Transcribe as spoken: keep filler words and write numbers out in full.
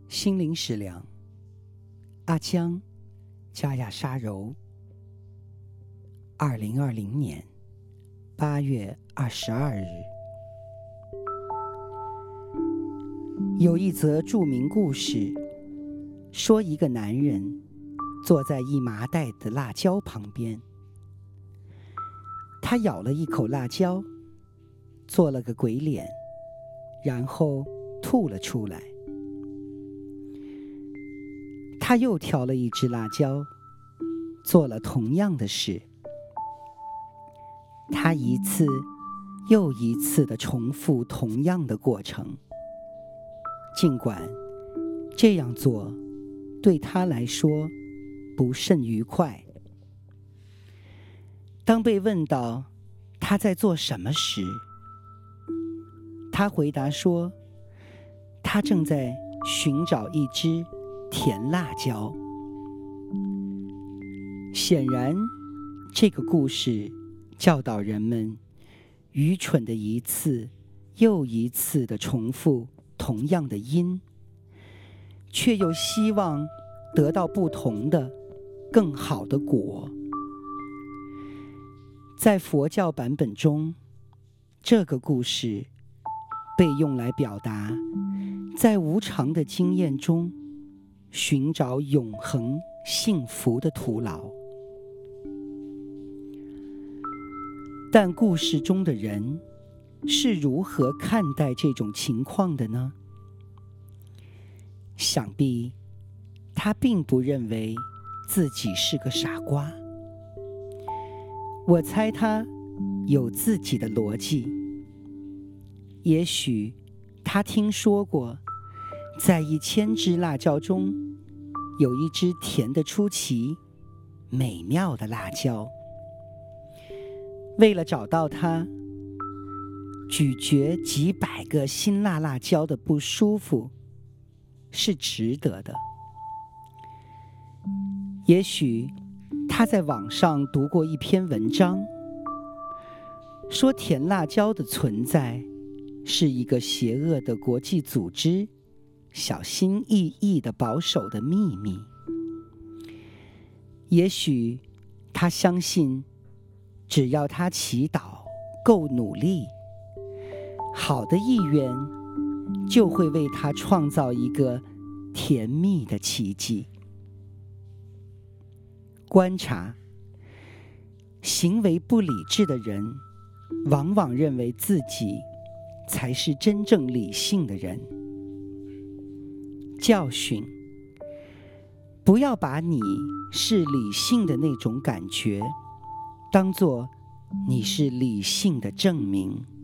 心灵食粮，阿江加亚沙柔。二零二零年八月二十二日，有一则著名故事，说一个男人坐在一麻袋的辣椒旁边，他咬了一口辣椒，做了个鬼脸，然后吐了出来。他又挑了一只辣椒，做了同样的事。他一次又一次地重复同样的过程，尽管这样做对他来说不甚愉快。当被问到他在做什么时，他回答说，他正在寻找一只甜辣椒。显然，这个故事教导人们愚蠢的一次又一次地重复同样的因，却又希望得到不同的更好的果。在佛教版本中，这个故事被用来表达在无常的经验中寻找永恒幸福的徒劳。但故事中的人是如何看待这种情况的呢？想必他并不认为自己是个傻瓜。我猜他有自己的逻辑。也许他听说过，在一千只辣椒中有一只甜得出奇、美妙的辣椒。为了找到它，咀嚼几百个辛辣辣椒的不舒服是值得的。也许他在网上读过一篇文章，说甜辣椒的存在是一个邪恶的国际组织小心翼翼地保守的秘密。也许他相信，只要他祈祷够努力，好的意愿就会为他创造一个甜蜜的奇迹。观察，行为不理智的人往往认为自己才是真正理性的人。教训，不要把你是理性的那种感觉当作你是理性的证明。